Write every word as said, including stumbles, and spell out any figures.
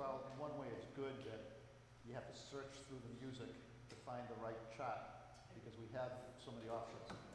while in one way it's good that you have to search through the music to find the right chart, because we have so many options.